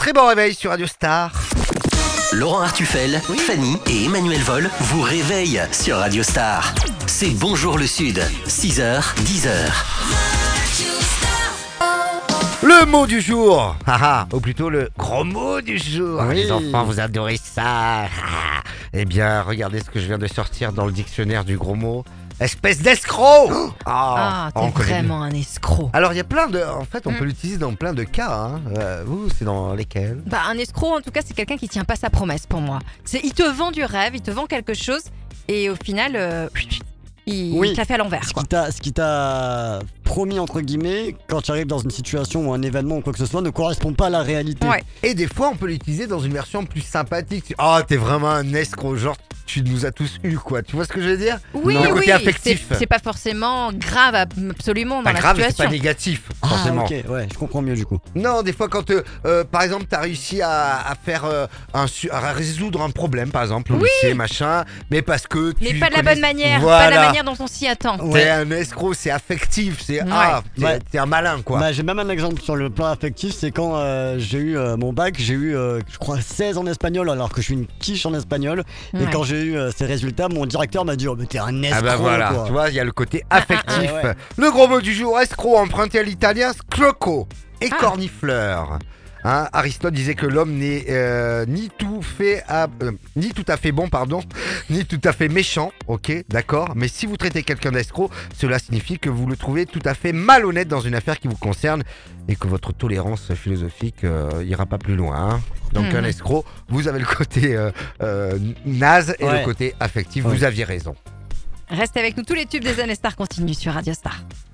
très bon réveil sur Radio Star. Laurent Artufel, Fanny et Emmanuel Vol vous réveillent sur Radio Star. C'est Bonjour le Sud, 6h, 10h. Le mot du jour, ou plutôt le gros mot du jour. Oui. Les enfants, vous adorez ça. Eh bien, regardez ce que je viens de sortir dans le dictionnaire du gros mot. Espèce d'escroc. T'es vraiment un escroc. Alors, il y a plein de... En fait, on peut l'utiliser dans plein de cas. Hein. Vous, c'est dans lesquels? Un escroc, en tout cas, c'est quelqu'un qui tient pas sa promesse pour moi. Il te vend du rêve, il te vend quelque chose, et au final, il te l'a fait à l'envers. Ce qui t'a promis, entre guillemets, quand tu arrives dans une situation ou un événement ou quoi que ce soit, ne correspond pas à la réalité. Ouais. Et des fois, on peut l'utiliser dans une version plus sympathique. Oh, t'es vraiment un escroc, genre tu nous as tous eu, quoi. Tu vois ce que je veux dire? Oui, Le côté affectif. c'est pas forcément grave, absolument, dans Pas la grave, mais c'est situation. pas négatif, forcément. Ok, ouais, je comprends mieux du coup. Non, des fois quand par exemple t'as réussi à faire à résoudre un problème, par exemple au lycée, machin, mais parce que tu Mais pas de la bonne manière, voilà. pas de la manière dont on s'y attend. T'es un escroc, c'est affectif, c'est Ouais. t'es un malin, quoi. Bah, j'ai même un exemple sur le plan affectif, c'est quand j'ai eu mon bac, j'ai eu je crois 16 en espagnol alors que je suis une quiche en espagnol. Et Ouais. quand j'ai eu ces résultats, mon directeur m'a dit oh mais t'es un escroc. Ah bah voilà, quoi. tu vois, il y a le côté affectif. Ouais. Le gros mot du jour, escroc, emprunté à l'italien, scroco, écornifleur. Hein, Aristote disait que l'homme n'est ni tout à fait bon, ni tout à fait méchant, ok, d'accord. Mais si vous traitez quelqu'un d'escroc, cela signifie que vous le trouvez tout à fait malhonnête dans une affaire qui vous concerne et que votre tolérance philosophique ira pas plus loin. Hein. Donc un escroc, vous avez le côté naze et le côté affectif. Ouais. Vous aviez raison. Reste avec nous, tous les tubes des années Star continuent sur Radio Star.